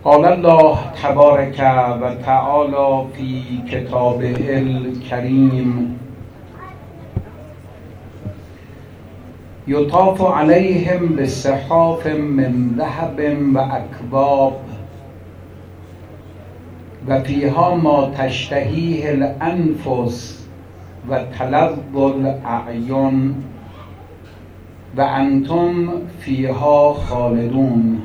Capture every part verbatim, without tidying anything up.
قال الله تبارک و تعالی فی کتابه الکریم یطاف علیهم بصحاف من ذهب و اکواب و فیها ما تشتهیه الانفس و تلظ الاعین و انتم فیها خالدون.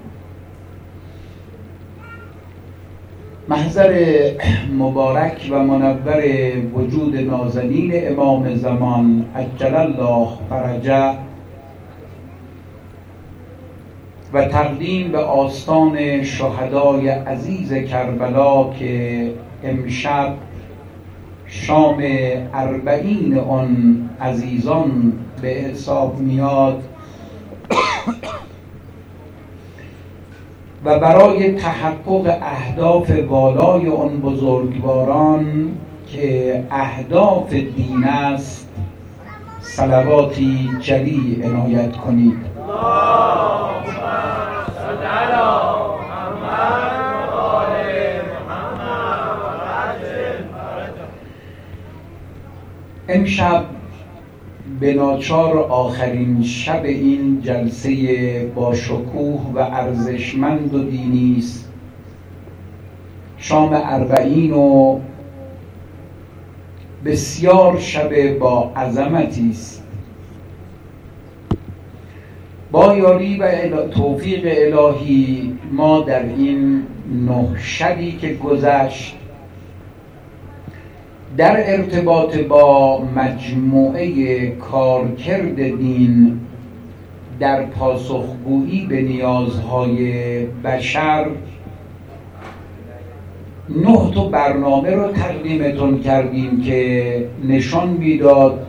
محضر مبارک و منور وجود نازنین امام زمان عجل الله فرجه و تقدیم به آستان شهدای عزیز کربلا که امشب شام اربعین آن عزیزان به حساب میاد و برای تحقق اهداف والای آن بزرگواران که اهداف دین است صلواتی جلی عنایت کنید. اللهم صل علی محمد و آل محمد و عجل فرجهم. امشب به ناچار آخرین شب این جلسه با شکوه و ارزشمند و دینی است. شام اربعین و بسیار شب با عظمتی است. با یاری و توفیق الهی ما در این نه شبی که گذشت در ارتباط با مجموعه کارکرد دین در پاسخگویی به نیازهای بشر نه تا برنامه رو تقدیمتون کردیم که نشان میداد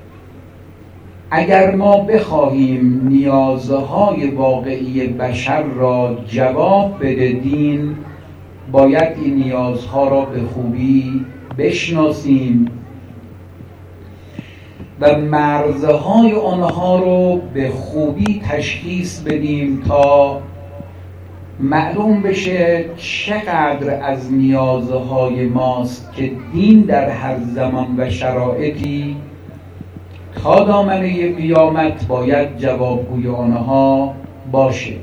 اگر ما بخواهیم نیازهای واقعی بشر را جواب بده دین باید این نیازها را به خوبی بشناسیم و مرزهای آنها رو به خوبی تشخیص بدیم تا معلوم بشه چقدر از نیازهای ماست که دین در هر زمان و شرایطی تا دامنه قیامت باید جوابگوی آنها باشه.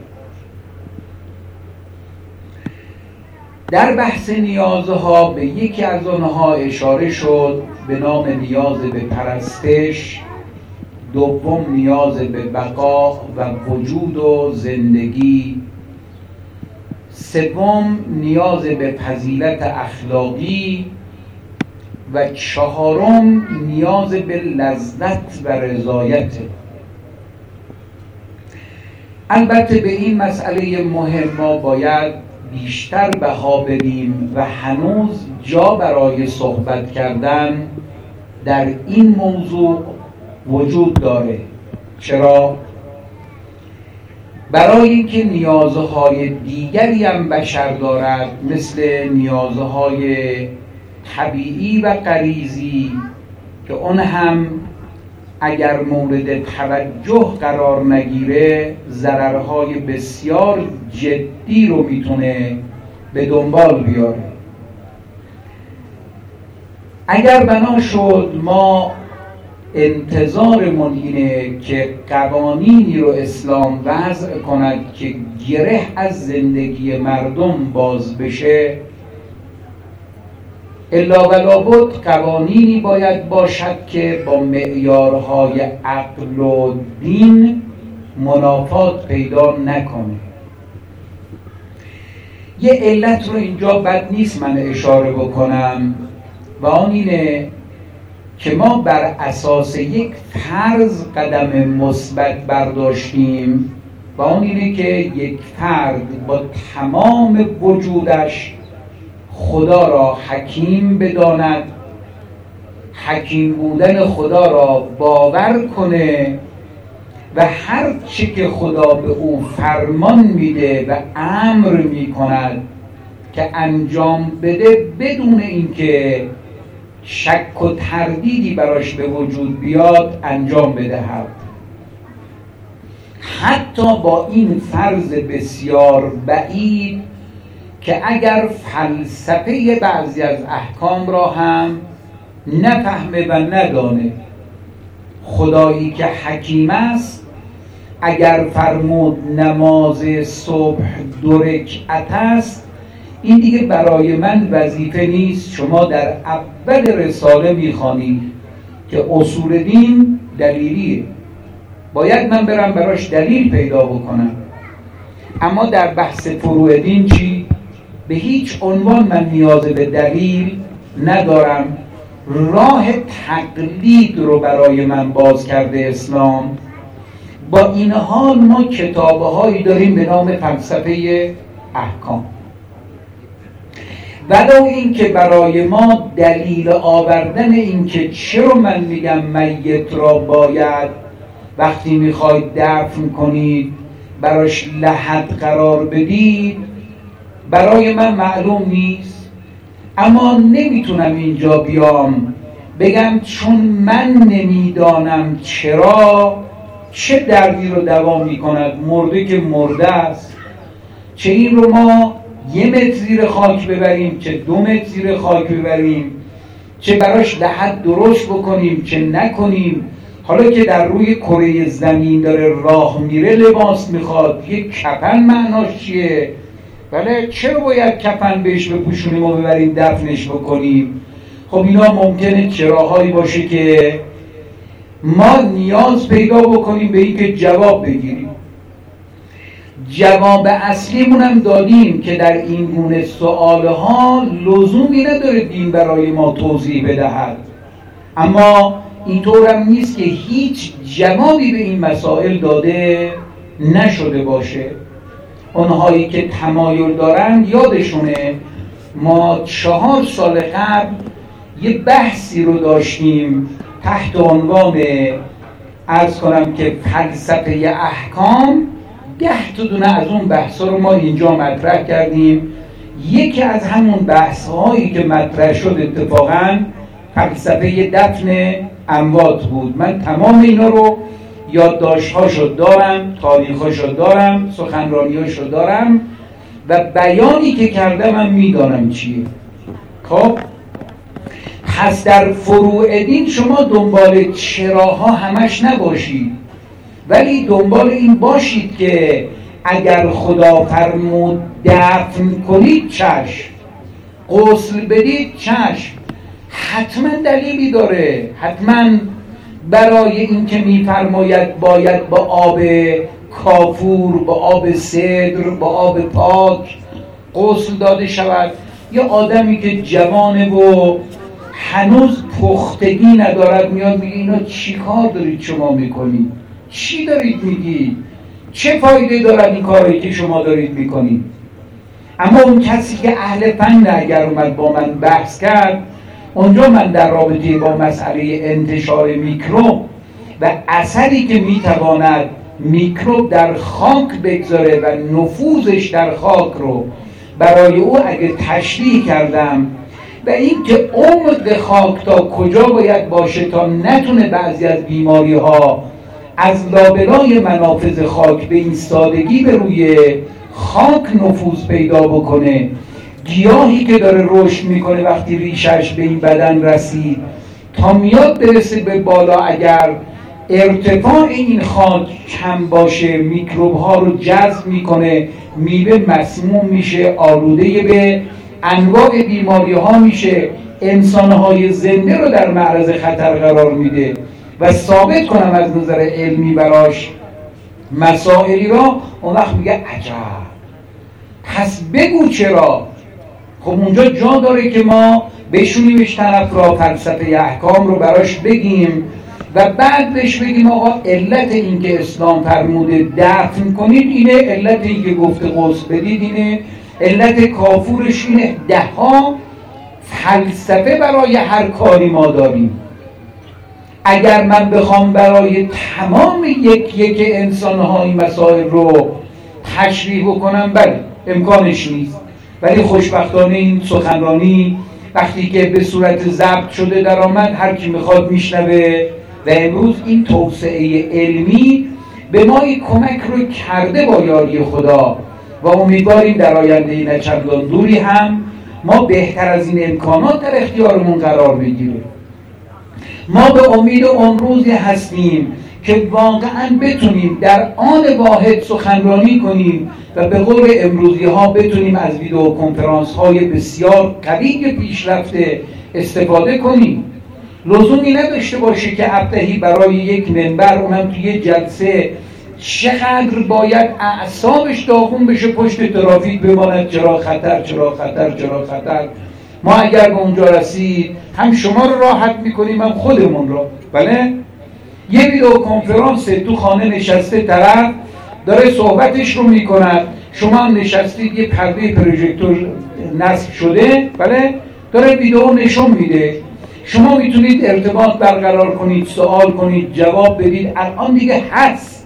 در بحث نیازها به یکی از آنها اشاره شد به نام نیاز به پرستش، دوم نیاز به بقا و وجود و زندگی، سوم نیاز به فضیلت اخلاقی و چهارم نیاز به لذت و رضایت. البته به این مسئله مهم ما باید بیشتر بها بدیم و هنوز جا برای صحبت کردن در این موضوع وجود داره. چرا؟ برای اینکه نیازهای دیگری هم بشر دارد مثل نیازهای طبیعی و غریزی که اون هم اگر مورد توجه قرار نگیره ضررهای بسیار جدی رو میتونه به دنبال بیاره. اگر بنا شد ما انتظارمون اینه که قوانینی رو اسلام وضع کند که گره از زندگی مردم باز بشه، الا و لابد قوانینی باید باشد که با معیارهای عقل و دین منافات پیدا نکنه. یه علت رو اینجا بد نیست من اشاره بکنم و آن اینه که ما بر اساس یک فرض قدم مثبت برداشتیم و آن اینه که یک فرد با تمام وجودش خدا را حکیم بداند، حکیم بودن خدا را باور کنه و هر چی که خدا به او فرمان میده و امر میکند که انجام بده بدون اینکه شک و تردیدی براش به وجود بیاد انجام بدهد. حتی با این فرض بسیار بعید که اگر فلسفه بعضی از احکام را هم نفهمه و ندانه، خدایی که حکیم است اگر فرمود نماز صبح دو رکعت است، این دیگه برای من وظیفه نیست. شما در اول رساله میخوانید که اصول دین دلیلیه، باید من برم براش دلیل پیدا بکنم. اما در بحث فروع دین چی؟ به هیچ عنوان من نیاز به دلیل ندارم. راه تقلید رو برای من باز کرده اسلام. با این حال ما کتاب‌هایی داریم به نام فلسفه احکام، ولو این که برای ما دلیل آوردن این که چرا من میگم میت را باید وقتی میخواید دفن کنید براش لحد قرار بدید برای من معلوم نیست. اما نمیتونم اینجا بیام بگم چون من نمیدانم چرا، چه دردی رو دوا میکند، مرده که مرده است، چه این رو ما یه متر زیر خاک ببریم چه دو متر زیر خاک ببریم، چه براش لحد درست بکنیم چه نکنیم. حالا که در روی کره زمین داره راه میره لباس میخواد، یک کفن معناش چیه؟ بله، چرا باید کفن بهش بپوشونیم و ببریم دفنش بکنیم؟ خب اینا ممکنه چراهایی باشه که ما نیاز پیدا بکنیم به این که جواب بگیریم. جواب اصلیمون هم دادیم که در این گونه سؤالها لزومی نداره دین برای ما توضیح بدهد، اما اینطور هم نیست که هیچ جوابی به این مسائل داده نشده باشه. اونهایی که تمایل دارن یادشونه ما چهار سال قبل یه بحثی رو داشتیم تحت عنوان عرض کنم که فلسفه احکام. ده تا دونه از اون بحثا رو ما اینجا مطرح کردیم. یکی از همون بحث‌هایی که مطرح شد اتفاقاً فلسفه دفن اموات بود. من تمام اینا رو یادداشت‌هاشو دارم، تاریخ‌هاشو دارم، سخنرانی‌هاشو دارم و بیانی که کردم من میدانم چیه. خب پس در فروع دین شما دنبال چراها همش نباشید، ولی دنبال این باشید که اگر خدا فرمود دفن کنید چشم، غسل بدید چشم، حتما دلیلی داره. حتما برای این که میفرماید باید با آب کافور، با آب سدر، با آب پاک غسل داده شود. یا آدمی که جوانه و هنوز پختگی ندارد میاد میگه اینا چی کار دارید شما میکنید؟ چی دارید میگید؟ چه فایده دارد این کاری که شما دارید میکنید؟ اما اون کسی که اهل فن اگر اومد با من بحث کرد، اونجا من در رابطه با مسئله انتشار میکروب و اثری که میتواند میکروب در خاک بگذاره و نفوذش در خاک رو برای او اگه تشریح کردم و این که عمق خاک تا کجا باید باشه تا نتونه بعضی از بیماری ها از لابلای منافذ خاک به این سادگی به روی خاک نفوذ پیدا بکنه. گیاهی که داره رشد میکنه وقتی ریشش به این بدن رسید تا میاد برسه به بالا، اگر ارتفاع این خاک کم باشه میکروب ها رو جذب میکنه، میوه مسموم میشه، آلوده به انواع بیماری ها میشه، انسان های زنده رو در معرض خطر قرار میده و ثابت کنم از نظر علمی براش مسائلی را. اون وقت میگه عجب، پس بگو چرا. خب اونجا جا داره که ما بشونیمش طرف را، فلسفه احکام رو براش بگیم و بعد بهش بگیم آقا علت این که اسلام فرموده دفن کنید اینه، علت این که گفته غسل بدید اینه، علت کافورش اینه. ده ها فلسفه برای هر کاری ما داریم. اگر من بخوام برای تمام یک یک انسان ها این مسائل رو تشریح بکنم، بله امکانش نیست، ولی خوشبختانه این سخنرانی وقتی که به صورت ضبط شده در آمد هر کی میخواد میشنوه و امروز این توسعه علمی به ما این کمک رو کرده با یاری خدا و امیدواریم در آینده نه چندان دوری هم ما بهتر از این امکانات در اختیارمون قرار بگیره. ما به امید اون روزی هستیم که واقعا بتونیم در آن واحد سخنرانی کنیم و به قول امروزی ها بتونیم از ویدیو کنفرانس های بسیار قوی پیشرفته استفاده کنیم. لزومی نداشته باشه که ابتهی برای یک منبر، اونم توی یک جلسه، چقدر باید اعصابش داغون بشه پشت ترافیک بماند چرا خطر چرا خطر چرا خطر. ما اگر به اونجا رسید هم شما رو راحت میکنیم هم خودمون رو. بله یه ویدیو کنفرانس تو خانه نشسته، طرف داره صحبتش رو میکند، شما هم نشستید، یه پرده پروژکتور نصب شده، بله داره ویدیو نشون میده، شما میتونید ارتباط برقرار کنید، سوال کنید، جواب بدید. الان دیگه هست،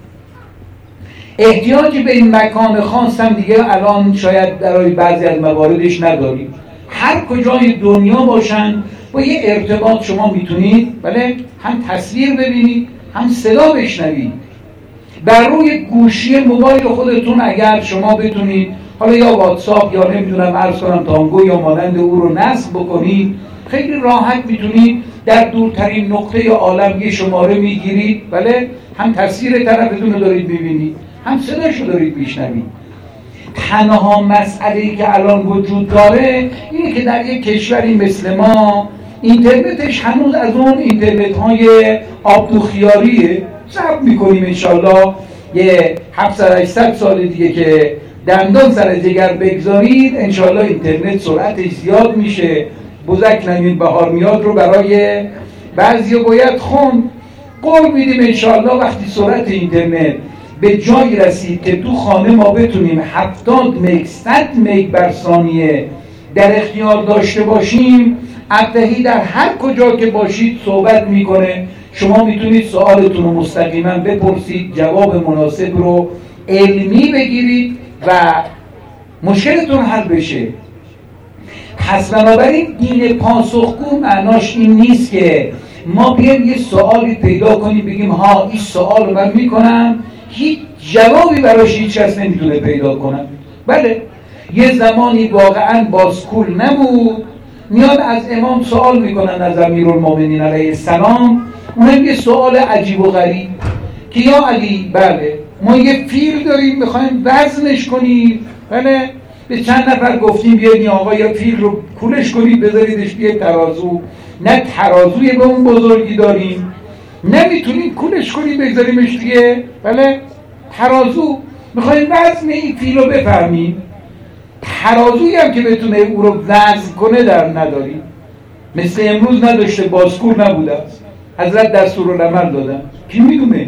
احتیاجی به این مکان خاص هم دیگه الان شاید در بعضی از مواردش ندارید. هر کجای دنیا باشن با یه ارتباط شما میتونید بله هم تصویر ببینید هم صدا بشنوید. بر روی گوشی موبایل خودتون اگر شما بتونید حالا یا واتساپ یا نمیدونم عرض کنم تانگو یا مانند او رو نصب بکنید، خیلی راحت میتونید در دورترین نقطه عالم یه شماره میگیرید بله هم تصویر طرفتون رو دارید ببینید هم صداش رو دارید میشنوید. تنها مسئله‌ای که الان وجود داره اینه که در یک کشوری مثل ما اینترنتش هنوز از اون اینترنت های آبدوخیاریه. صبر میکنیم انشالله یه هفتصد هشتصد سال دیگه که دندان سر جگر بگذارید انشالله اینترنت سرعتش زیاد میشه. بزک نمید بهار میاد رو برای بعضی باید خون. قول میدیم انشالله وقتی سرعت اینترنت به جایی رسید که تو خانه ما بتونیم هفتاد مگ صد مگ بر ثانیه در اختیار داشته باشیم، ابتهی در هر کجا که باشید صحبت میکنه، شما میتونید سوالتون رو مستقیما بپرسید، جواب مناسب رو علمی بگیرید و مشکلتون حل بشه. پس بنابراین دین پاسخگو معناش این نیست که ما بیایم یه سوالی پیدا کنیم بگیم ها این سوال رو من میکنم، هیچ جوابی براش هیچ کس نمیتونه پیدا کنم. بله یه زمانی واقعا بازکول نبود، میاد از امام سوال میکنن از امیرالمومنین علیه السلام، اونم یه سوال عجیب و غریب که یا علی بله ما یه فیل داریم میخوایم وزنش کنیم، بله به چند نفر گفتیم بیاین آقا یا فیل رو کولش کنید بذاریدش بیه ترازو، نه ترازوی به اون بزرگی داریم نمیتونیم کولش کنیم بگذاریمش دیگه بله ترازو، میخوایم وزن این فیل رو بفهمیم، ترازویی هم که بتونه او رو وزن کنه در نداریم. مثل امروز نداشته، بازکول نبوده، حضرت دستورالعمل دادن، کی میدونه؟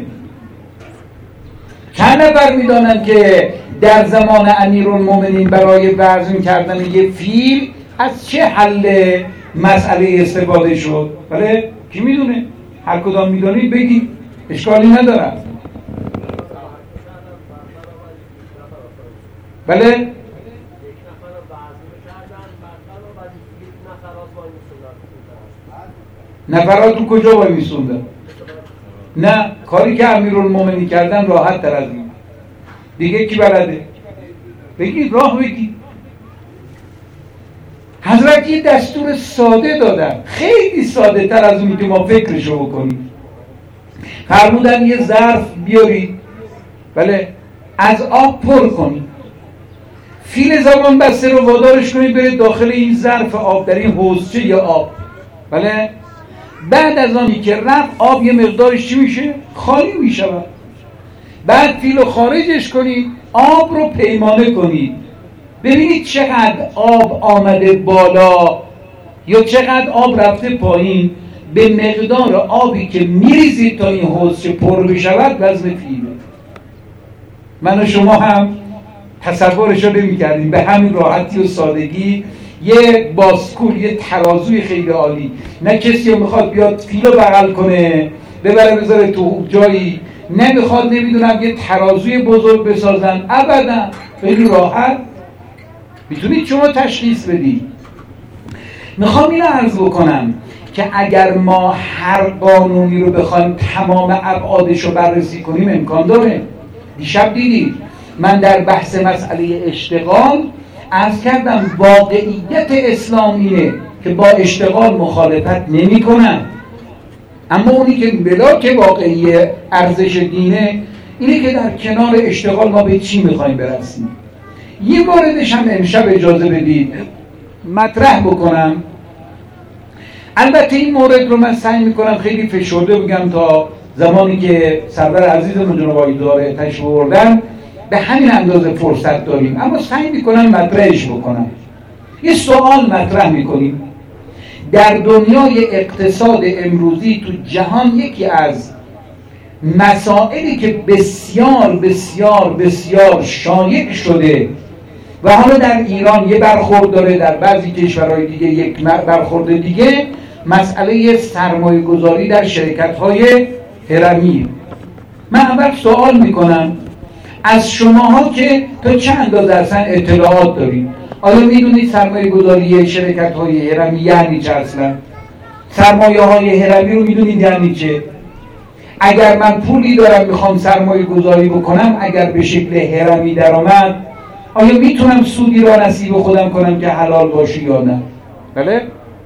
چند نفر میدانن که در زمان امیرالمومنین برای وزن کردن یه فیل از چه حل مسئله استفاده شد؟ بله کی میدونه؟ هر کدام میدونید بگید، اشکالی ندارم. بله نفرات تو کجا وای میسوندن؟ نه کاری که امیرالمومنین کردن راحت تر از این دیگه کی بلده؟ بگید راه بگید. حضرت یه دستور ساده دادن، خیلی ساده تر از اونی که ما فکرشو بکنیم. فرمودن یه ظرف بیارید بله از آب پر کنید، فیل زمان بسته رو وادارش کنید برید داخل این ظرف آب در این حوضچه یا آب بله. بعد از آنی که رفت آب یه مقدارش چی میشه؟ خالی میشود. بعد فیل رو خارجش کنید، آب رو پیمانه کنید، ببینید چقدر آب آمده بالا یا چقدر آب رفته پایین. به مقدار آبی که میریزید تا این حوضچه پر بشود وزن فیله. من و شما هم تصورش رو نمی‌کردیم به همین راحتی و سادگی. یه باسکول، یه ترازوی خیلی عالی، نه کسی رو میخواد بیاد فیل رو بغل کنه ببره بذاره تو جایی، نمیخواد نمیدونم یه ترازوی بزرگ بسازن، ابدا خیلی راحت میتونید شما تشخیص بدید. میخوام اینو عرض بکنم که اگر ما هر قانونی رو بخوایم تمام ابعادش رو بررسی کنیم امکان داره. دیشب دیدید من در بحث مسئله اشتغال عرض کردم واقعیت اسلام اینه که با اشتغال مخالفت نمی کنن، اما اونی که بلاک واقعی ارزش دینه اینه که در کنار اشتغال ما به چی میخوایم برسیم. یه موردش هم امشب اجازه بدید مطرح بکنم. البته این مورد رو من سعی میکنم خیلی فشرده بگم تا زمانی که سرور عزیزمون جناب آقای داره تشریف آوردن به همین اندازه فرصت داریم، اما سعی میکنم مطرحش بکنم. یه سوال مطرح میکنیم. در دنیای اقتصاد امروزی تو جهان یکی از مسائلی که بسیار بسیار بسیار شایع شده و حالا در ایران یه برخورد داره، در بعضی کشورهای دیگه یک برخورد دیگه، مسئله سرمایه گذاری در شرکت های هرمی. من اول سوال میکنم از شماها که تا چند اندازه اصلا اطلاعات دارید، آیا میدونید سرمایه گذاری شرکت های هرمی یعنی چه؟ اصلا سرمایه های هرمی رو میدونید یعنی چه؟ اگر من پولی دارم میخوام سرمایه گذاری بکنم، اگر به شکل هرمی در آمد، آیا میتونم سودی را نصیب خودم کنم که حلال باشه یا نه؟ بله؟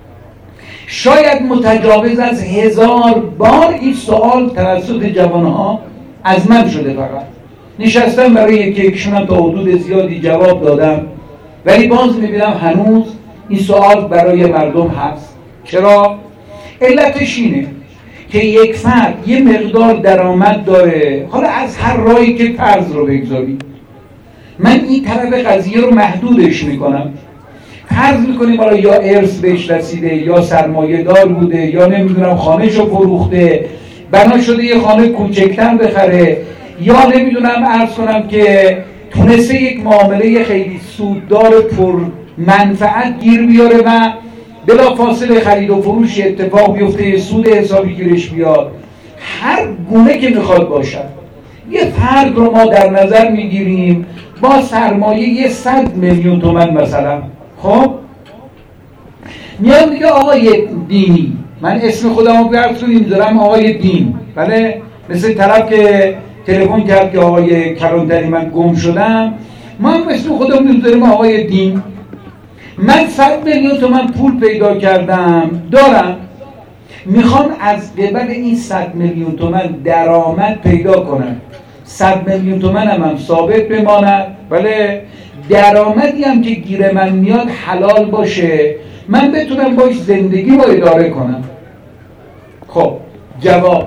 شاید متجاوز از هزار بار این سوال توسط جوانها از من شده. فقط نشستم برای یکی یکشون تا حدود زیادی جواب دادم، ولی باز میبینم هنوز این سوال برای مردم هست. چرا؟ علتش اینه که یک فرد یه مقدار درآمد داره، حالا از هر راهی که فرض رو بگذاری، من این طرف قضیه رو محدودش میکنم. فرض میکنیم حالا یا ارث بهش رسیده، یا سرمایه دار بوده، یا نمیدونم خانه‌شو فروخته بنا شده یه خانه کوچکتر بخره، یا نمیدونم عرض کنم که تونسته یک معامله خیلی سوددار پر منفعت گیر بیاره و بلا فاصله خرید و فروش اتفاق بیفته، سود حسابی گیرش بیاد. هر گونه که میخواد باشد، یه فرد رو ما در نظر میگیریم با سرمایه یه صد میلیون تومن مثلا. خب میاد میگه آقای دینی، من اسم خودم رو برد کنیم دارم آقای دین، بله، مثل طرف که تلفن کرد که آقای کلانتری من گم شدم، ما هم اسم خودم داریم آقای دین. من صد میلیون تومن پول پیدا کردم دارم، میخوام از قبل این صد میلیون تومن درآمد پیدا کنم، صد میلیون تومن هم, هم ثابت بماند، بله، درآمدی هم که گیر من میاد حلال باشه، من بتونم باش زندگی رو اداره کنم. خب جواب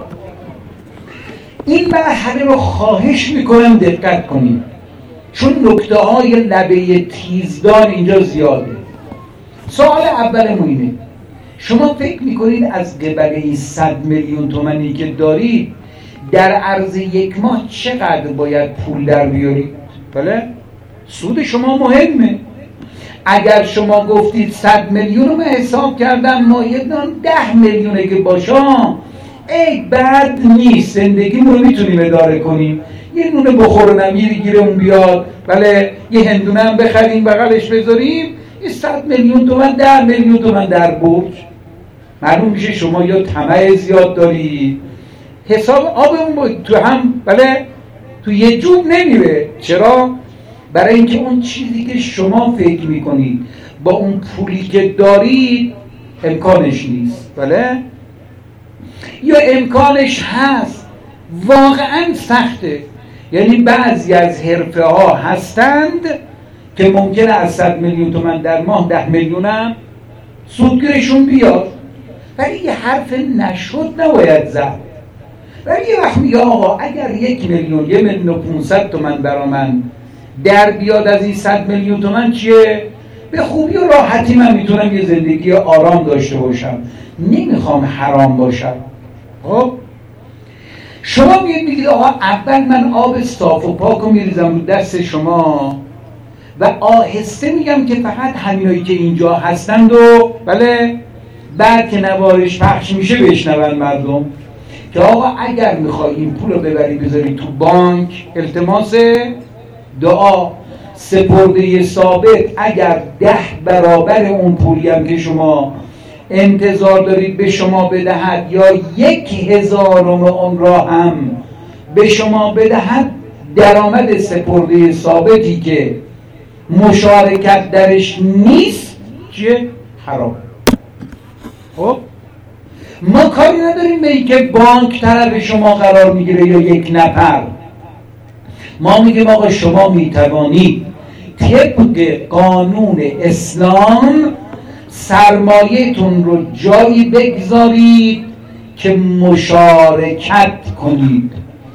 این مرحله رو خواهش میکنم دقت کنید، چون نکته های لبه تیزدار اینجا زیاده. سوال اولمون اینه، شما فکر میکنید از قبل این صد میلیون تومنی که دارید در عرض یک ماه چقدر باید پول در بیارید؟ بله؟ سود شما مهمه. اگر شما گفتید صد میلیون رو من حساب کردم مایدان ده میلیونه که باشم، ای بد نیست، زندگی رو میتونیم اداره کنیم، یه نونه بخورنم یه گیرمون بیاد، بله، یه هندونه هم بخریم بغلش بذاریم، یه صد میلیون تومن ده میلیون تومن در برج. معلوم میشه شما یا طمع زیاد دارید، حساب آبمون تو هم، بله، تو یه جوب نمیره. چرا؟ برای اینکه اون چیزی که شما فکر میکنید با اون پولی که دارید امکانش نیست، بله، یا امکانش هست واقعا سخته. یعنی بعضی از حرفه ها هستند که ممکنه از صد میلیون تومن در ماه ده میلیون هم سودگیرشون بیاد، ولی یه حرف نشد نباید زد. ولی یه وقت میگه آقا اگر یک میلیون یه میلیون و پونصد تومن برا من در بیاد از این صد میلیون تومن چیه؟ به خوبی و راحتی من میتونم یه زندگی آرام داشته باشم، نمیخوام حرام باشم. خب شما میگید میگید آقا اول من آب صاف و پاک رو میریزم رو دست شما و آهسته میگم که فقط همینایی که اینجا هستند و، بله، بعد که نوارش پخش میشه بشنون مردم که آقا اگر میخوای این پول رو ببری بذاری تو بانک، التماس دعا سپرده ثابت اگر ده برابر اون پولی هم که شما انتظار دارید به شما بدهد یا یک هزارم اون را هم به شما بدهد، درآمد سپرده ثابتی که مشارکت درش نیست چیه؟ حرام. خب ما کاری نداریم به این که بانک طرف شما قرار میگیره یا یک نفر. ما میگیم آقا شما میتوانید طبق قانون اسلام سرمایه‌تون رو جایی بگذارید که مشارکت کنید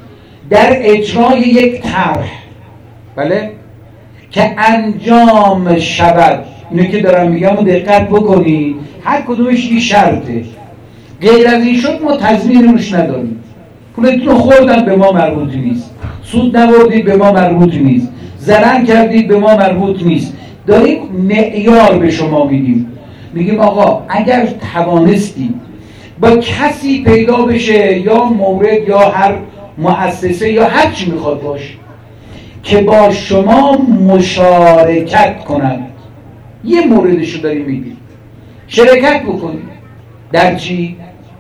در اجرای یک طرح، بله، که انجام شود. اینو که دارم میگم و دقت بکنید، هر کدومش یه شرطه. غیر از این شد ما تضمین روش نداریم. پولتون رو خوردن به ما مربوط نیست، سود نبردید به ما مربوط نیست، ضرر کردید به ما مربوط نیست. داریم معیار به شما میدیم، میگیم آقا اگر توانستید با کسی پیدا بشه، یا مورد یا هر مؤسسه یا هر چی میخواد باشه، که با شما مشارکت کنند. یه موردشو داریم میگیم شرکت بکنید در چی؟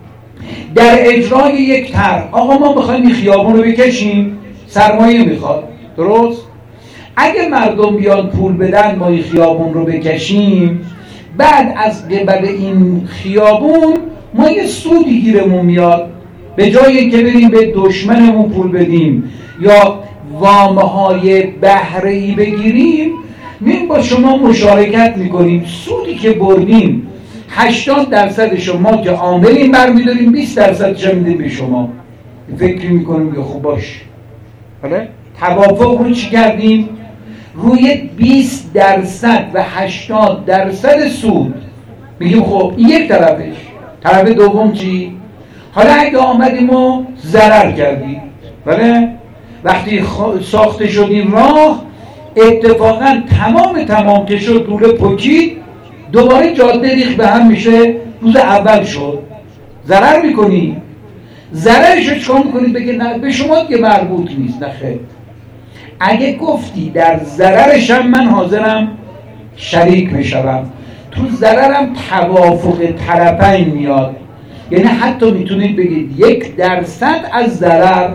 در اجرای یک طرح. آقا ما میخوایم این خیابون رو بکشیم، سرمایه میخواد، درست؟ اگه مردم بیان پول بدن ما این خیابون رو بکشیم، بعد از قبل این خیابون ما یه سودی گیرمون میاد، به جای که بریم به دشمنمون پول بدیم یا وامهای بهره‌ای بگیریم، میریم با شما مشارکت میکنیم. سودی که بردیم هشتاد درصد شما که عاملین برمیداریم، بیست درصدش هم میدیم به شما. فکر میکنیم که خوب باش. بله؟ توافق رو چی کردیم؟ روی بیست درصد و هشتاد درصد سود میگیم خب این یک طرفش. طرف دوم چی؟ حالا اگه آمدیم و ضرر کردیم، بله؟ وقتی ساخته شدیم راه، اتفاقا تمام تمام که شد دوره پکید، دوباره جاده ریخت به هم میشه، روز اول شد. ضرر میکنی؟ ضررش رو چکار میکنی؟ بگه نه به شما دیگه مربوط نیست. نه خیر، اگه گفتی در ضررش هم من حاضرم شریک بشم، تو ضررم توافق طرفین میاد. یعنی حتی میتونید بگید یک درصد از ضرر،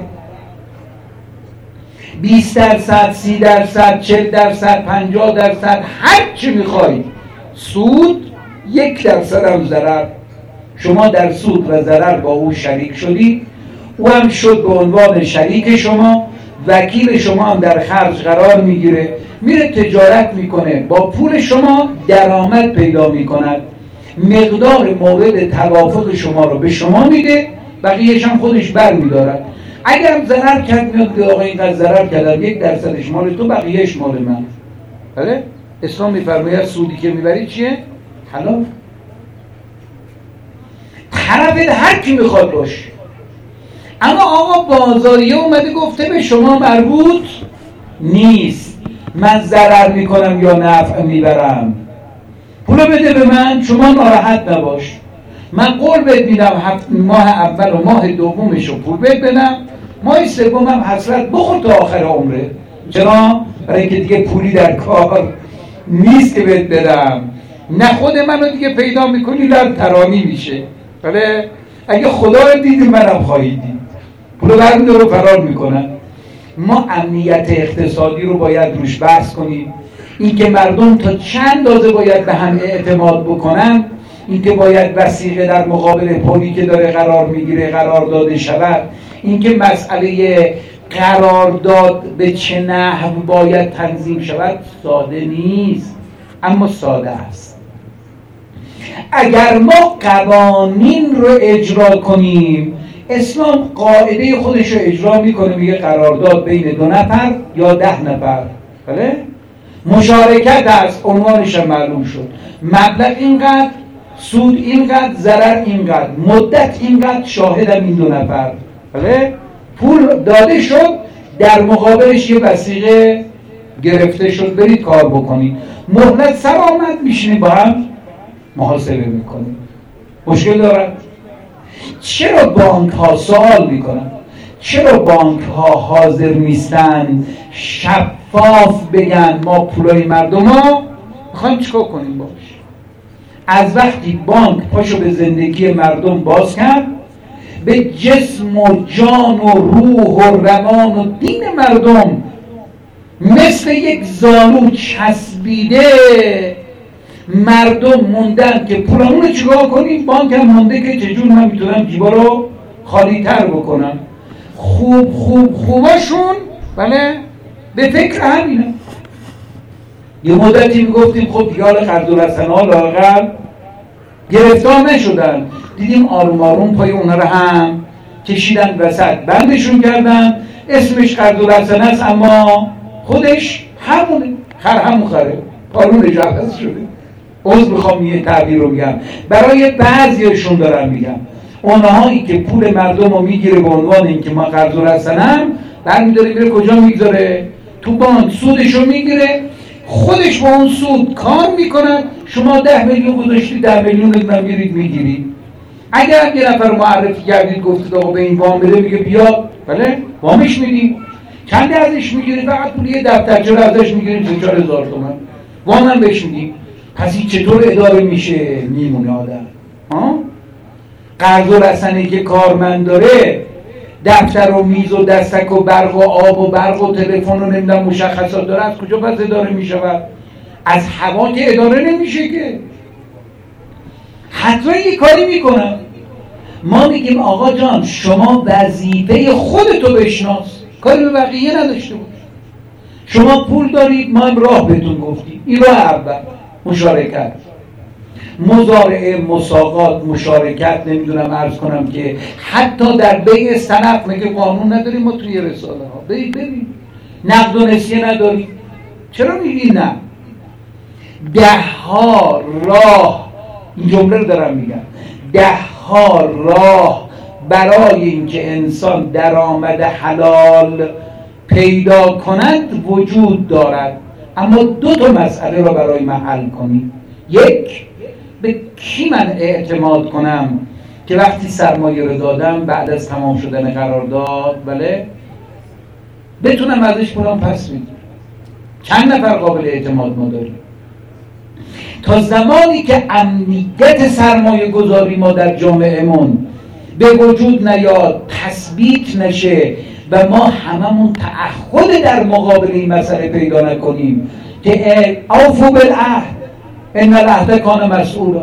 بیست درصد، سی درصد، چهل درصد، پنجاه درصد، هر چی میخواید سود، یک درصد هم ضرر. شما در سود و ضرر با او شریک شدید، او هم شد به عنوان شریک شما، وکیل شما هم در خرج قرار میگیره، میره تجارت میکنه، با پول شما درآمد پیدا میکند، مقدار مورد توافق شما رو به شما میده، بقیه‌اش هم خودش بر میدارد. اگر هم ضرر کرد میاد که آقا اینقدر ضرر کردم، یک درصدش مال تو، بقیه‌اش مال من. بله؟ اسلام میفرماید سودی که میبری چیه؟ حلال. طرف هر کی میخواد باشه. اما آقا بازاریه اومده گفته به شما مربوط نیست، من ضرر میکنم یا نفع میبرم، پولو بده به من، شما ناراحت نباش، من قول بهت میدم ماه اول و ماه دومش رو پول بهت بدم، ماه سوم هم حسرت بخور تا آخر عمره. چرا؟ برای اینکه دیگه پولی در کار نیست که بهت بدم، نه خود منو دیگه پیدا میکنی لب ترانی میشه. بله؟ اگه خدا رو دیدی منم خواهی دید، پولو برمی‌داره رو فرار میکنن. ما امنیت اقتصادی رو باید روش بحث کنیم، این که مردم تا چند اندازه باید به هم اعتماد بکنن، این که باید وثیقه در مقابل پولی که داره قرار میگیره قرار داده شود، این که مسئله قرارداد به چه نحو باید تنظیم شود ساده نیست، اما ساده است. اگر ما قوانین رو اجرا کنیم، اسلام قاعده خودش رو اجرا میکنه، میگه قرارداد بین دو نفر یا ده نفر، بله؟ مشارکت است، عنوانش هم معلوم شد، مبلغ اینقدر، سود اینقدر، ضرر اینقدر، مدت اینقدر، شاهدم این دو نفر، بله؟ پول داده شد، در مقابلش یه وثیقه گرفته شد، برید کار بکنید. مهلت سر آمد، میشینید با هم محاسبه میکنید. مشکل دارد؟ چرا بانک ها سوال میکنن؟ چرا بانک ها حاضر نیستن شفاف بگن ما پولای مردم ها میخوایم چیکار کنیم باش؟ از وقتی بانک پاشو به زندگی مردم باز کرد به جسم و جان و روح و روان و دین مردم مثل یک زالو چسبیده مردم موندن که پولمون رو چیکار کنیم؟ بانک هم مونده که چجور من میتونم جیبا رو خالی تر بکنم. خوب خوب خوباشون بله به فکر همینه. یه مدتی میگفتیم خب دیگه حالا قرض و رسنه ها لااقل گرفتار نشدن، دیدیم آروم آروم پای اونا رو هم کشیدن وسط، بندشون کردن. اسمش قرض و رسنه است اما خودش همونه، خر همون خره، پارون جهاز شده. عوض میخوام یه تعبیر رو میگم برای بعضیشون دارم میگم، اونهایی که پول مردم رو میگیره به عنوان این که ما قرض و رسنم، برمیداره میره کجا میگذاره؟ تو بانک سودش رو میگیره، خودش با اون سود کار میکنن. شما ده میلیون گذاشتی، ده میلیون رو میرید میگیرید. اگر یه نفر معرفی کردید گفتید آقا به این وام بده، میگه بیا، بله وامش میدیم. چند ازش میگیرید؟ فقط پول یه دفترچه رو ازش میگیرید سه چهار هزار تومان، وام هم بهش میدیم. پس این چطور اداره میشه؟ میمونه آدم. ها؟ قرض و رسنه‌ای که کارمند داره، دفتر و میز و دستک و برق و آب و برق و تلفن و نمیدونم مشخصات داره، از کجا پس اداره میشود؟ از هوا که اداره نمیشه که. حتما یه کاری میکنن. ما میگیم آقا جان شما وظیفه خودتو بشناس، کاری به بقیه نداشته باش. شما پول دارید، ما هم راه بهتون گفتیم. این راه اول مشارکت، مزارعه، مساقات، مشارکت. نمیدونم عرض کنم که حتی در بیع سنف میگه قانون نداریم ما توی رساله ها. ببین ببین نقد و نسیه نداریم، چرا میگی نه؟ ده ها راه، این جمله رو دارم میگم، ده ها راه برای اینکه انسان درآمد حلال پیدا کند وجود دارد. اما دو تا مسئله را برای من حل کنید. یک، به کی من اعتماد کنم که وقتی سرمایه رو دادم بعد از تمام شدن قرارداد بله بتونم ازش پولم پس بگیرم؟ چند نفر قابل اعتماد ما داریم؟ تا زمانی که امنیت سرمایه گذاری ما در جامعهمون به وجود نیاد، تثبیت نشه و ما هممون تعهد در مقابل این مسئله پیدا نکنیم که اوفوا بالعهد ان العهد کان مسئولا،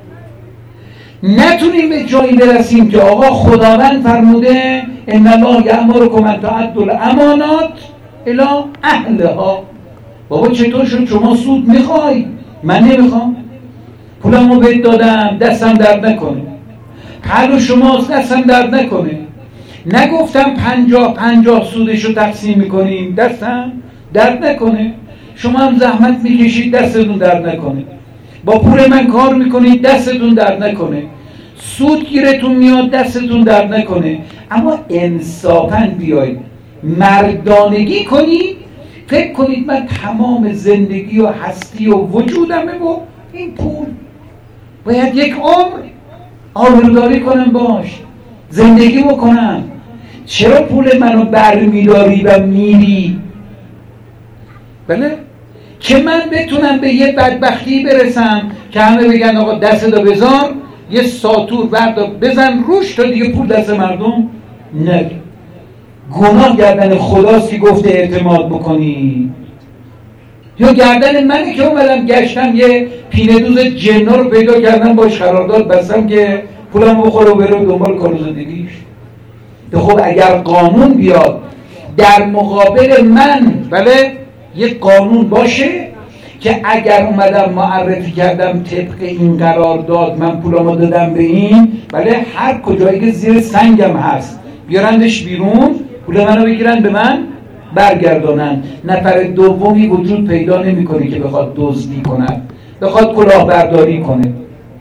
نتونیم به جایی برسیم که آقا خداوند فرموده ان الله یأمرکم ان تؤدوا الامانات الی اهلها. بابا چطور شد شما سود میخوای؟ من نمیخوام، پولمو بهت دادم دستم درد نکنه، حال شماست دستم درد نکنه. نگفتم پنجاه پنجاه سودشو تقسیم میکنیم دستم درد نکنه، شما هم زحمت میکشید دستتون درد نکنه، با پول من کار میکنید دستتون درد نکنه، سود گیرتون میاد دستتون درد نکنه. اما انصافاً بیایید مردانگی کنید، فکر کنید من تمام زندگی و هستی و وجودمه و این پول باید یک عمر آبروداری کنم باش، زندگی بکنم. چرا پول منو برمیداری و میری؟ بله؟ که من بتونم به یه بدبختی برسم که همه بگن آقا دست دا بذار، یه ساتور بردا بزن روش تا دیگه پول دست مردم نگه. گناه گردن خداست که گفته اعتماد بکنی، یا گردن منه که اومدم گشتم یه پینه دوز جنا رو پیدا کردم باش قرارداد بستم که پولم بخوره و بره دنبال کار زندگیش. خب اگر قانون بیاد در مقابل من بله یک قانون باشه که اگر اومدم معرفی کردم طبق این قرارداد من پولمو دادم به این بله، هر کجایی که زیر سنگم هست بیارندش بیرون، پول منو بگیرن به من برگردانن. نفر دومی وجود پیدا نمی‌کنه که بخواد دزدی کنه، بخواد کلاهبرداری کنه.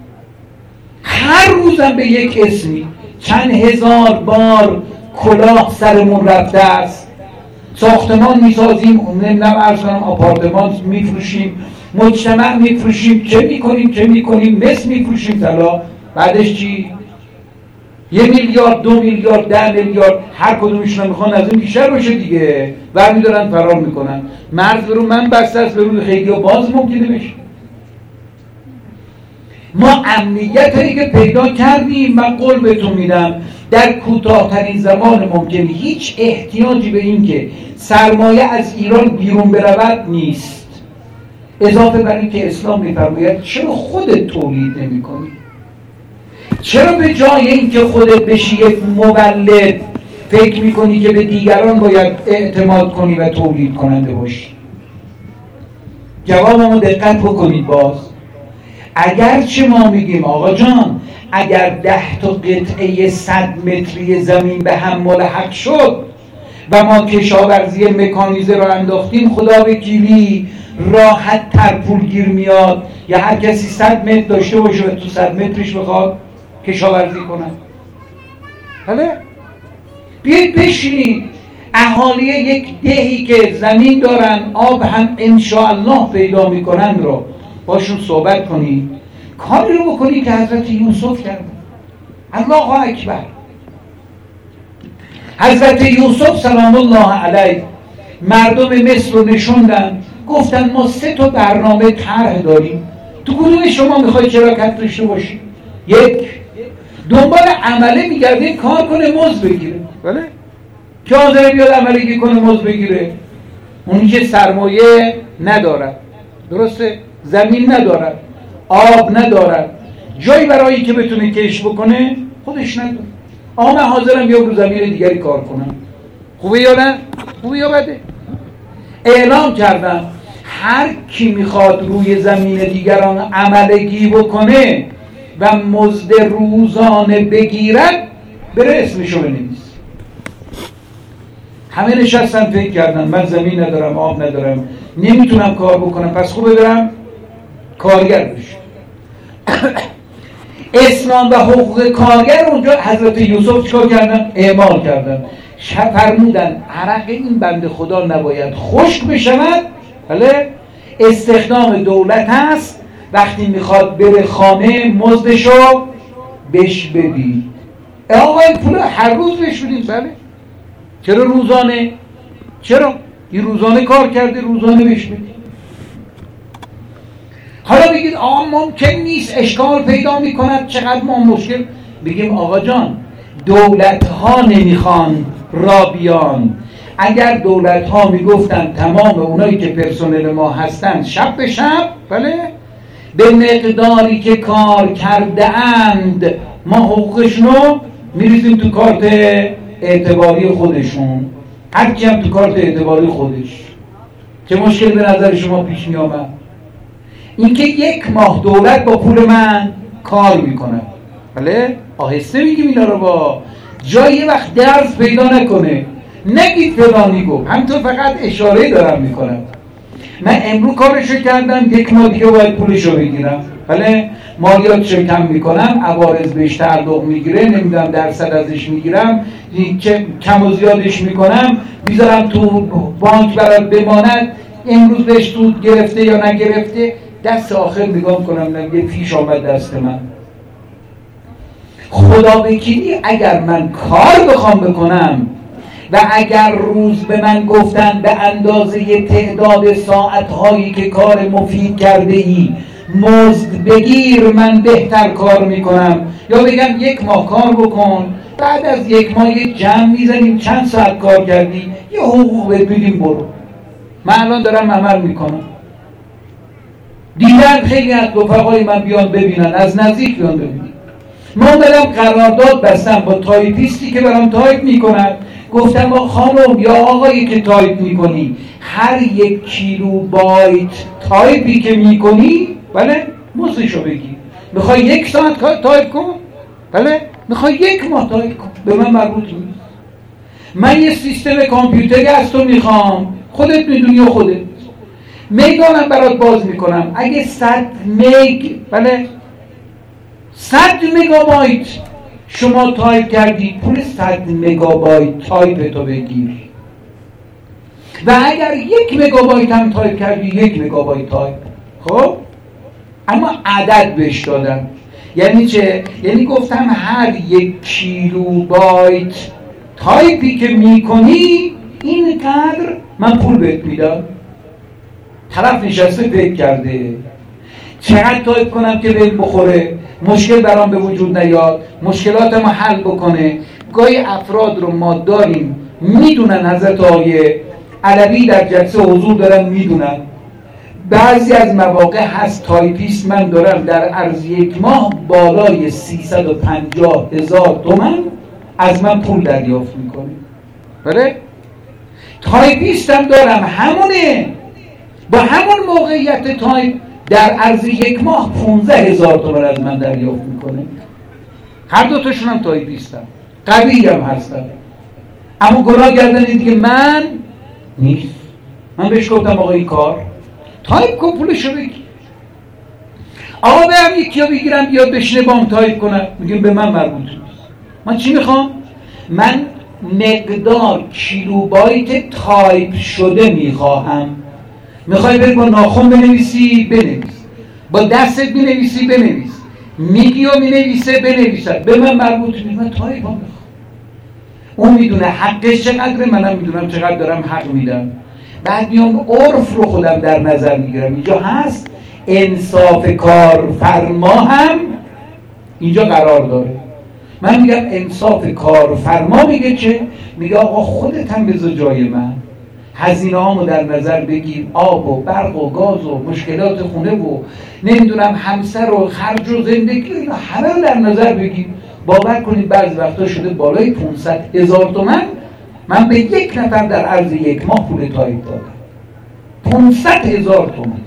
هر روزم به یک اسمی چند هزار بار کلاه سرمون رفته است. ساختمان میسازیم، نمیدونم عرض کنم آپارتمان میفروشیم، مجتمع میفروشیم، چه میکنیم چه میکنیم، مس میفروشیم طلا، بعدش چی؟ یه میلیارد، دو میلیارد، ده میلیارد، هر کدومشون میخوان از این بیشتر باشه دیگه، برمیدارن فرار میکنن. مرز برون من بسته است، برون خیلی باز ممکنه بشه. ما امنیت هایی که پیدا کردیم، من قول بهتون میدم در کوتاه‌ترین زمان ممکن هیچ احتیاجی به این که سرمایه از ایران بیرون برود نیست. اضافه بر این که اسلام می‌فرماید چرا خودت تولید نمی‌کنی؟ چرا به جای این که خودت بشی یک مولد فکر می‌کنی که به دیگران باید اعتماد کنی و تولید کننده باشی؟ جوابمو دقت بکنید. باز اگرچه ما میگیم آقا جان اگر ده تا قطعه صد متری زمین به هم ملحق شد و ما کشاورزی مکانیزه رو انداختیم، خدا وکیلی راحت تر پول گیر میاد یا هر کسی صد متر داشته باشه و تو صد مترش بخواد کشاورزی کنن. بله بیایید بشینید اهالی یک دهی که زمین دارن آب هم انشاءالله پیدا میکنن رو باشون صحبت کنید، کاری رو بکنید که حضرت یوسف کردن. الله اکبر. حضرت یوسف سلام الله علیه مردم مصر رو نشوندن، گفتن ما سه تا برنامه طرح داریم، تو کدوم شما میخواید شراکت داشته باشید؟ یک، دنبال عمله میگردید کار کنه مزد بگیره. بله که حاضر بیاد عملگی کنه مزد بگیره؟ اونی که سرمایه ندارد، درسته؟ زمین ندارد، آب ندارد، جایی برایی که بتونه کش بکنه خودش نداره. آقا من حاضرم بیام رو زمین دیگری کار کنم. خوبه یا نه؟ خوبه یا بده؟ اعلام کردم هر کی میخواد روی زمین دیگران عملگی بکنه و مزد روزانه بگیرد بره اسمشو بنویس. همه نشستن فکر کردن من زمین ندارم، آب ندارم، نمیتونم کار بکنم، پس خوبه برم کارگر بشم. اسلام و حقوق کارگر اونجا حضرت یوسف چیکار کردن؟ اعمال کردن. فرمودن عرق این بنده خدا نباید خشک بشود. بله استخدام دولت هست، وقتی میخواد بره خانه مزدشو بش بدید. آقا این پول هر روز بش بدید. بله چرا روزانه؟ چرا؟ این روزانه کار کرده روزانه بش بدید. حالا بگید آقا ممکن نیست، اشکال پیدا میکند، چقدر ما مشکل. بگیم آقا جان دولت ها نمیخوان را بیان. اگر دولت ها میگفتن تمام اونایی که پرسنل ما هستن شب به شب، بله به مقداری که کار کرده اند ما حقوقشونو میریزیم تو کارت اعتباری خودشون، هر کی هم تو کارت اعتباری خودش. چه مشکلی به نظر شما پیش می آمد؟ اینکه یک ماه دولت با پول من کار میکنه. بله آهسته میگیم اینا رو، با جای یه وقت درز پیدا نکنه نگید فلانی گفت، همینطور فقط اشاره دارم میکنم. من امروز کارشو کردم، یک ماه دیگه باید پولشو بگیرم. بله مالیاتشو کم میکنم، عوارض بهش تعلق میگیره، نمیدونم درصد ازش میگیرم، کم و زیادش میکنم، بیذارم تو بانک برات بماند، امروز بهش سود گرفته یا نگرفته، دست آخر نگاه کنم نمیگه پیش آمد دست من. خدا وکیلی اگر من کار بخوام بکنم و اگر روز به من گفتن به اندازه تعداد ساعتهایی که کار مفید کرده ای مزد بگیر، من بهتر کار میکنم. یا بگم یک ماه کار بکن، بعد از یک ماه یک جمع میزنیم چند ساعت کار کردی یه حقوق بهت بدیم برو. من الان دارم عمل میکنم، دیدن خیلی از رفقای من بیان ببینن، از نزدیک بیان ببینن. من برم قرارداد بستم با تایپیستی که برام تایپ میکنن، گفتم با خانم یا آقایی که تایپ میکنی هر یک کیلو بایت تایپی که میکنی بله مزدشو بگی. میخوای یک ساعت تایپ کن؟ بله میخوای یک ماه تایپ کن، به من مربوط نیست. من یه سیستم کامپیوتری از تو میخوام، خودت میدونی و خودت میدانم برات باز میکنم. اگه صد مگ بله صد مگابایت شما تایپ کردی، پول صد مگابایت تایپ تو بگیر. و اگر یک مگابایت هم تایپ کردی، یک مگابایت تایپ. خب اما عدد بهش دادم. یعنی چه؟ یعنی گفتم هر یک کیلو بایت تایپی که میکنی اینقدر من پول بهت میدم. طرف نشسته فکر کرده چقدر تایپ کنم که بهم بخوره، مشکل برام به وجود نیاد، مشکلاتمو حل بکنه. گاهی افراد رو ما داریم میدونن حضرت آقای علوی در جلسه حضور دارن، میدونن بعضی از مواقع هست تایپیست من دارم در عرض یک ماه بالای سیصد و پنجاه هزار تومان از من پول دریافت میکنه. بله تایپیست هم دارم همونه، با همون موقعیت تایپ در عرض یک ماه پونزده هزار تومان از من دریافت میکنه. هر دو تاشون هم تایپیستم، قوی هم هستم، اما گناه کردن دیگه من نیست. من بهش گفتم آقا این کار تایپ کن پولشو بگیر. آقا برم یکی ها بگیرم بیاد بشینه با هم تایپ کنم، میگم به من مربوط نیست. من چی میخوام؟ من مقدار کیلوبایت تایپ شده میخواهم. میخوای بری با ناخن بنویسی بنویس، با دستت بنویسی بنویس، میگی و مینویسه بنویسد، به من مربوط نیست. من تایپ هم میخوام. اون میدونه حقش چقدره، منم میدونم چقدر دارم حق میدم. بعد میام عرف رو خودم در نظر میگیرم. اینجا هست انصاف کارفرما هم اینجا قرار داره. من میگم انصاف کارفرما میگه چه؟ میگه آقا خودت هم بذار جای من، هزینه هامو در نظر بگیر، آب و برق و گاز و مشکلات خونه و نمیدونم همسر و خرج و زندگی، اینا همه رو در نظر بگیر. باور کنید بعضی وقتا شده بالای پانصد هزار تومان من به یک نفر در عرض یک ماه پول تایپ دادم. پانصد هزار تومان،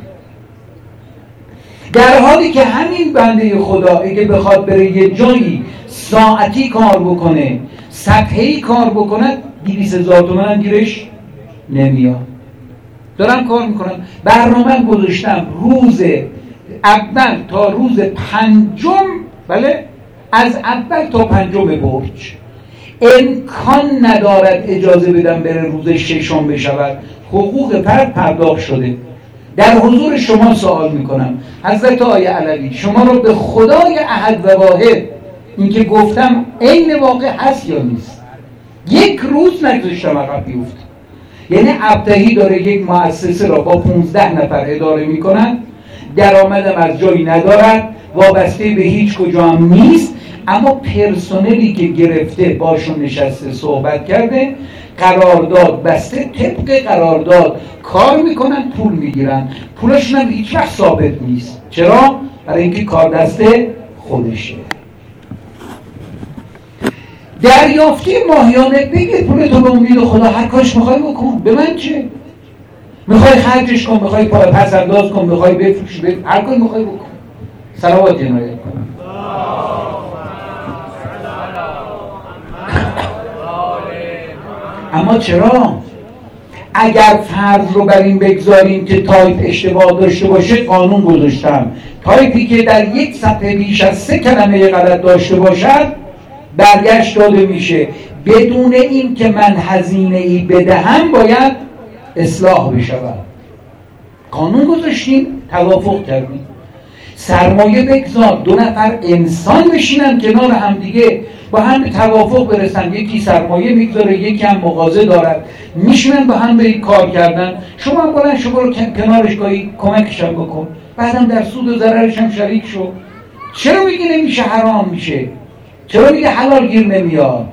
در حالی که همین بنده خدا اگه بخواد بره یه جایی ساعتی کار بکنه، سطحی کار بکنه، دویست هزار تومان هم گیرش نمیاد. دارم کار میکنم، برنامه گذاشتم روز اول تا روز پنجم، بله از اول تا پنجم برج. امکان ندارد اجازه بدم بره روز ششم بشود. حقوق فرد پرداخت شده. در حضور شما سوال میکنم حضرت آقای علوی، شما رو به خدای احد و واحد این که گفتم عین واقع هست یا نیست؟ یک روز نگذاشتم عقب بیفت. یعنی ابتهی داره یک مؤسسه را با پونزده نفر اداره میکنن، درآمدم از جایی ندارد، وابسته به هیچ کجا هم نیست، اما پرسنلی که گرفته باشون نشسته صحبت کرده، قرارداد بسته، طبق قرارداد کار میکنن، پول میگیرن، پولشون هم هیچ وقت ثابت نیست. چرا؟ برای اینکه کار دسته خودشه. دریافتی ماهیانه بگیر پولتو به امید خدا، هر کارش میخوای بکن، به من چه؟ میخوای خرجش کن، میخوای پس انداز کن، میخوای بفروش، هر کاری میخوای بکن. صلوات جنایت کن. اما چرا؟ اگر فرض رو بر این بگذاریم که تایپ اشتباه داشته باشه، قانون گذاشتم تایپی که در یک صفحه بیش از سه کلمه غلط داشته باشد برگشت داده میشه، بدون این که من هزینه ای بدهم باید اصلاح بشود. قانون گذاشتیم، توافق کردیم. سرمایه بگذار، دو نفر انسان بشینن کنار هم دیگه با هم به توافق برسن، یکی سرمایه میگذاره یکی هم مغازه دارد، میشینن با هم به کار کردن. شما هم بلند شما رو کنارش گاهی کمکش هم بکن، بعدم در سود و ضررش هم شریک شو. چرا میگه نمیشه حرام میشه؟ چرا میگه حلال گیر نمیاد؟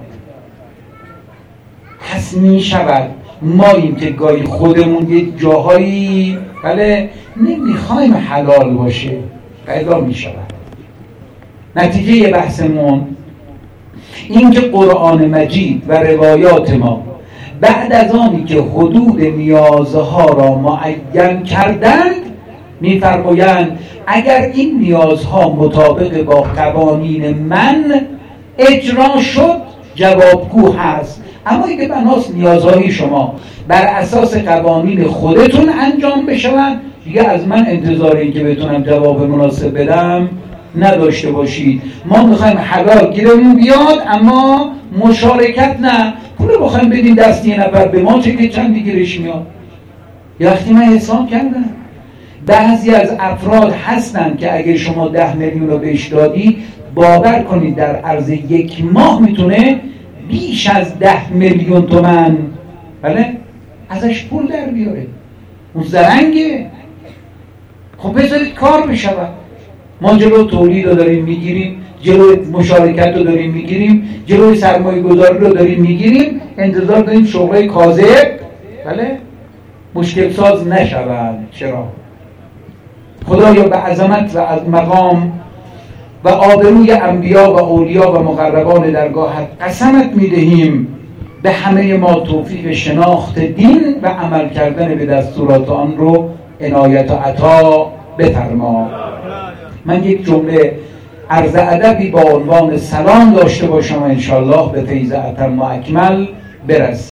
پس میشود ما این که گاهی خودمون یه جاهایی بله نمیخوایم حلال باشه پیدا میشود. نتیجه یه بحثمون این که قرآن مجید و روایات ما بعد از آنی که حدود نیازها را معین کردند میفرمایند اگر این نیازها مطابق با قوانین من اجرا شد جوابگو هست، اما اگه بناس نیازهای شما بر اساس قوانین خودتون انجام بشوند دیگه از من انتظار این که بتونم جواب مناسب بدم نداشته باشید. ما میخوایم حلال گیرمون بیاد اما مشارکت نه. پول بخوایم بدیم دست یه نفر به ما چه که چندی گیرش میاد. یه وقتی من حساب کردم بعضی از افراد هستن که اگه شما ده میلیون رو بهش دادی باور کنید در عرض یک ماه میتونه بیش از ده میلیون تومان بله ازش پول در بیاره. اون زرنگه. خب بذارید کار بشود. ما جلو تولید رو داریم میگیریم، جلوی مشارکت رو داریم میگیریم، جلوی سرمایه گذاری رو داریم میگیریم، انتظار داریم شغلای کاذب بله مشکل ساز نشوند. چرا؟ خدایا به عظمت و از مقام و آبروی انبیا و اولیا و مقربان درگاهت قسمت میدهیم به همه ما توفیق شناخت دین و عمل کردن به دستورات آن رو عنایت و عطا بفرما. من یک جمله عرض ادبی با عنوان سلام داشته باشم و انشالله به فیض اتم و اکمل برسیم.